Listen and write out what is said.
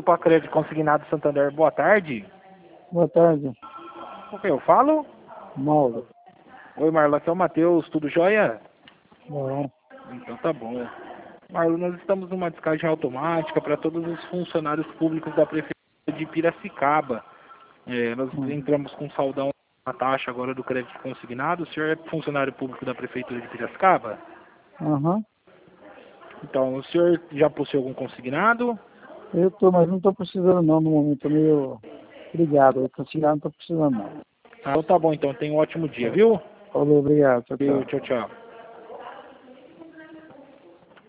Opa, Crédito Consignado Santander, boa tarde. Boa tarde, Com quem eu falo? Mauro. Oi, Marlon, aqui é o Matheus, tudo jóia? Bom, Então tá bom. Marlon, nós estamos numa descagem automática para todos os funcionários públicos da Prefeitura de Piracicaba. Nós entramos com saldão na taxa agora do crédito consignado. O senhor é funcionário público da Prefeitura de Piracicaba? Então, o senhor já possui algum consignado? eu tô, mas não tô precisando não no momento, tô meio obrigado. Eu consignado não tô precisando não. Então tá bom, então tenha um ótimo dia, viu? Falou, obrigado, tchau, tchau. Tchau, tchau.